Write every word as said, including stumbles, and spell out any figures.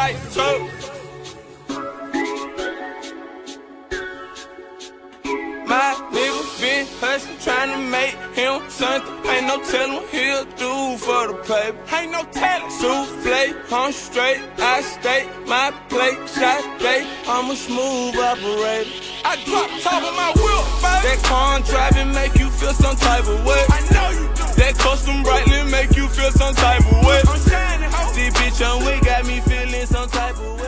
like tote. My nigga been hustling, tryna make him something. Ain't no tellin' he'll do for the paper. Ain't no tellin'. Souffle, I'm straight, I stay. My plate, shot bait, I'm a smooth operator. I drop top of my wheel, baby. That car driving make you feel some type of way. I know you do. That custom brightly make you feel some type of way. I'm shining, ho. This bitch on we got me feeling some type of way.